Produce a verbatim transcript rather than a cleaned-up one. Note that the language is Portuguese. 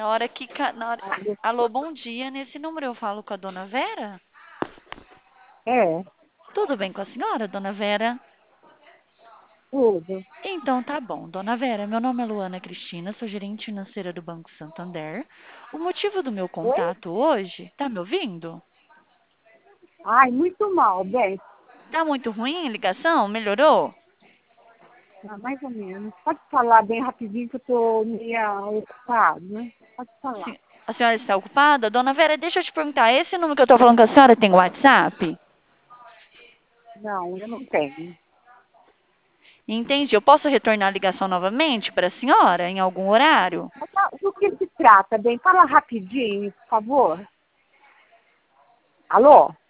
Na hora que... ca- Na hora... Alô? Alô, bom dia. Nesse número eu falo com a dona Vera? É, Tudo bem com a senhora, dona Vera? tudo. Então tá bom, dona Vera. Meu nome é Luana Cristina, sou gerente financeira do Banco Santander. O motivo do meu Oi? contato hoje... Tá me ouvindo? Ai, muito mal, bem. Tá muito ruim a ligação? Melhorou? Ah, mais ou menos. Pode falar bem rapidinho que eu tô meio ocupado, né? Pode falar. Se- A senhora está ocupada? Dona Vera, deixa eu te perguntar. Esse número que eu tô falando com a senhora tem WhatsApp? Não, eu não tenho. Entendi. Eu posso retornar a ligação novamente para a senhora em algum horário? Mas, ah, do que se trata, bem? Fala rapidinho, por favor. Alô?